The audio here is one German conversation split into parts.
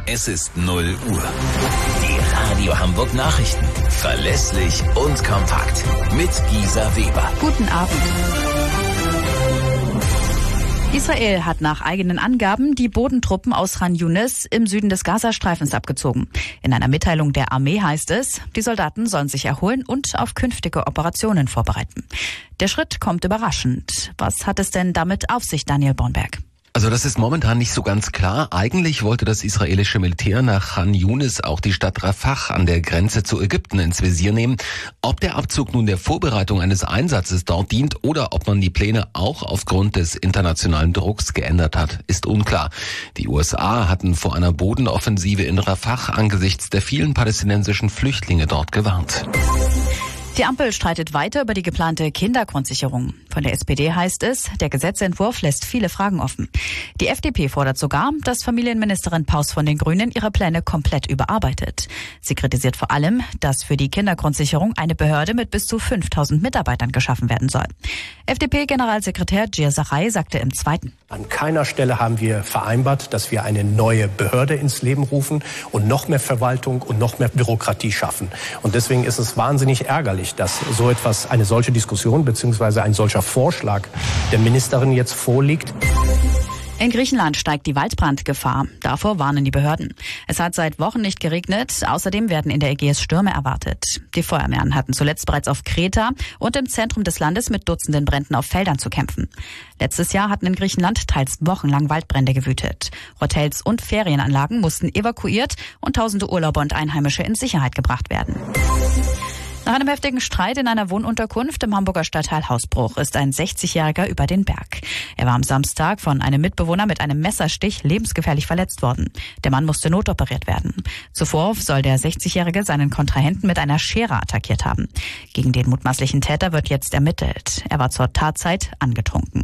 Es ist 0 Uhr. Die Radio Hamburg Nachrichten. Verlässlich und kompakt. Mit Gisa Weber. Guten Abend. Israel hat nach eigenen Angaben die Bodentruppen aus Khan Yunis im Süden des Gazastreifens abgezogen. In einer Mitteilung der Armee heißt es, die Soldaten sollen sich erholen und auf künftige Operationen vorbereiten. Der Schritt kommt überraschend. Was hat es denn damit auf sich, Daniel Bornberg? Also das ist momentan nicht so ganz klar. Eigentlich wollte das israelische Militär nach Khan Yunis auch die Stadt Rafah an der Grenze zu Ägypten ins Visier nehmen. Ob der Abzug nun der Vorbereitung eines Einsatzes dort dient oder ob man die Pläne auch aufgrund des internationalen Drucks geändert hat, ist unklar. Die USA hatten vor einer Bodenoffensive in Rafah angesichts der vielen palästinensischen Flüchtlinge dort gewarnt. Die Ampel streitet weiter über die geplante Kindergrundsicherung. Von der SPD heißt es, der Gesetzentwurf lässt viele Fragen offen. Die FDP fordert sogar, dass Familienministerin Paus von den Grünen ihre Pläne komplett überarbeitet. Sie kritisiert vor allem, dass für die Kindergrundsicherung eine Behörde mit bis zu 5000 Mitarbeitern geschaffen werden soll. FDP-Generalsekretär Gir Sarai sagte im Zweiten: An keiner Stelle haben wir vereinbart, dass wir eine neue Behörde ins Leben rufen und noch mehr Verwaltung und noch mehr Bürokratie schaffen. Und deswegen ist es wahnsinnig ärgerlich, dass so etwas, eine solche Diskussion bzw. ein solcher Vorschlag der Ministerin jetzt vorliegt. In Griechenland steigt die Waldbrandgefahr. Davor warnen die Behörden. Es hat seit Wochen nicht geregnet. Außerdem werden in der Ägäis Stürme erwartet. Die Feuerwehren hatten zuletzt bereits auf Kreta und im Zentrum des Landes mit Dutzenden Bränden auf Feldern zu kämpfen. Letztes Jahr hatten in Griechenland teils wochenlang Waldbrände gewütet. Hotels und Ferienanlagen mussten evakuiert und tausende Urlauber und Einheimische in Sicherheit gebracht werden. Nach einem heftigen Streit in einer Wohnunterkunft im Hamburger Stadtteil Hausbruch ist ein 60-Jähriger über den Berg. Er war am Samstag von einem Mitbewohner mit einem Messerstich lebensgefährlich verletzt worden. Der Mann musste notoperiert werden. Zuvor soll der 60-Jährige seinen Kontrahenten mit einer Schere attackiert haben. Gegen den mutmaßlichen Täter wird jetzt ermittelt. Er war zur Tatzeit angetrunken.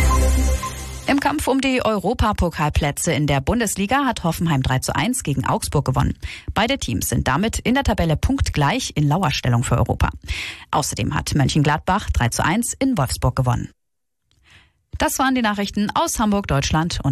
Im Kampf um die Europapokalplätze in der Bundesliga hat Hoffenheim 3:1 gegen Augsburg gewonnen. Beide Teams sind damit in der Tabelle punktgleich in Lauerstellung für Europa. Außerdem hat Mönchengladbach 3:1 in Wolfsburg gewonnen. Das waren die Nachrichten aus Hamburg, Deutschland und